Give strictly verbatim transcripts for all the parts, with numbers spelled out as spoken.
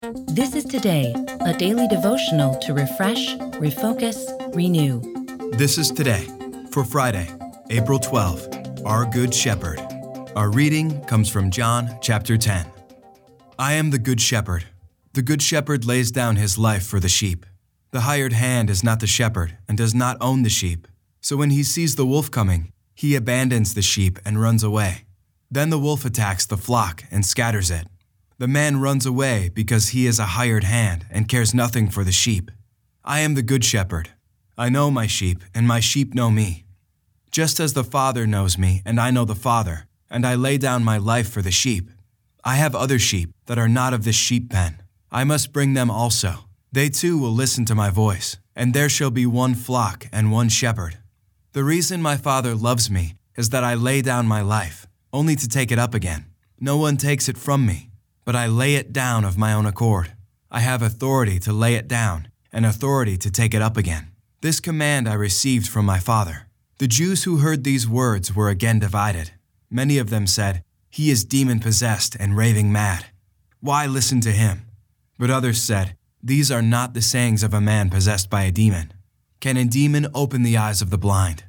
This is Today, a daily devotional to refresh, refocus, renew. This is Today for Friday, April twelfth, Our Good Shepherd. Our reading comes from John chapter ten. I am the Good Shepherd. The Good Shepherd lays down his life for the sheep. The hired hand is not the shepherd and does not own the sheep. So when he sees the wolf coming, he abandons the sheep and runs away. Then the wolf attacks the flock and scatters it. The man runs away because he is a hired hand and cares nothing for the sheep. I am the Good Shepherd. I know my sheep, and my sheep know me. Just as the Father knows me, and I know the Father, and I lay down my life for the sheep. I have other sheep that are not of this sheep pen. I must bring them also. They too will listen to my voice, and there shall be one flock and one shepherd. The reason my Father loves me is that I lay down my life, only to take it up again. No one takes it from me, but I lay it down of my own accord. I have authority to lay it down and authority to take it up again. This command I received from my Father. The Jews who heard these words were again divided. Many of them said, "He is demon-possessed and raving mad. Why listen to him?" But others said, "These are not the sayings of a man possessed by a demon. Can a demon open the eyes of the blind?"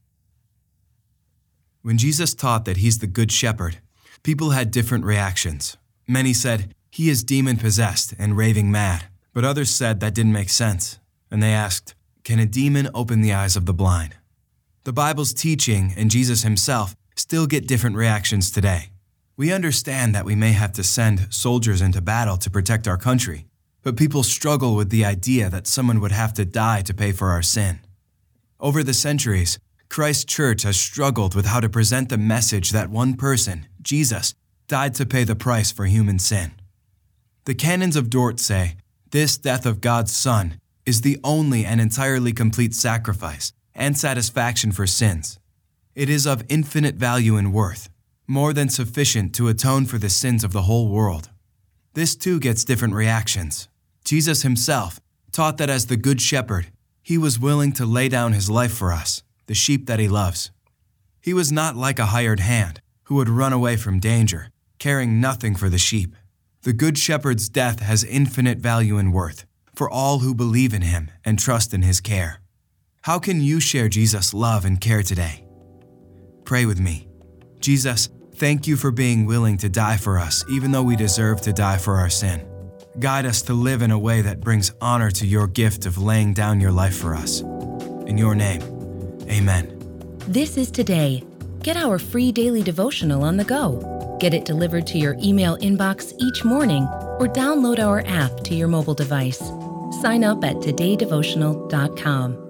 When Jesus taught that he's the Good Shepherd, people had different reactions. Many said, "He is demon-possessed and raving mad." But others said that didn't make sense. And they asked, "Can a demon open the eyes of the blind?" The Bible's teaching and Jesus himself still get different reactions today. We understand that we may have to send soldiers into battle to protect our country, but people struggle with the idea that someone would have to die to pay for our sin. Over the centuries, Christ's church has struggled with how to present the message that one person, Jesus, died to pay the price for human sin. The canons of Dort say, this death of God's Son is the only and entirely complete sacrifice and satisfaction for sins. It is of infinite value and worth, more than sufficient to atone for the sins of the whole world. This too gets different reactions. Jesus himself taught that as the Good Shepherd, he was willing to lay down his life for us, the sheep that he loves. He was not like a hired hand who would run away from danger, caring nothing for the sheep. The Good Shepherd's death has infinite value and worth for all who believe in him and trust in his care. How can you share Jesus' love and care today? Pray with me. Jesus, thank you for being willing to die for us, even though we deserve to die for our sin. Guide us to live in a way that brings honor to your gift of laying down your life for us. In your name, amen. This is Today. Get our free daily devotional on the go. Get it delivered to your email inbox each morning or download our app to your mobile device. Sign up at today devotional dot com.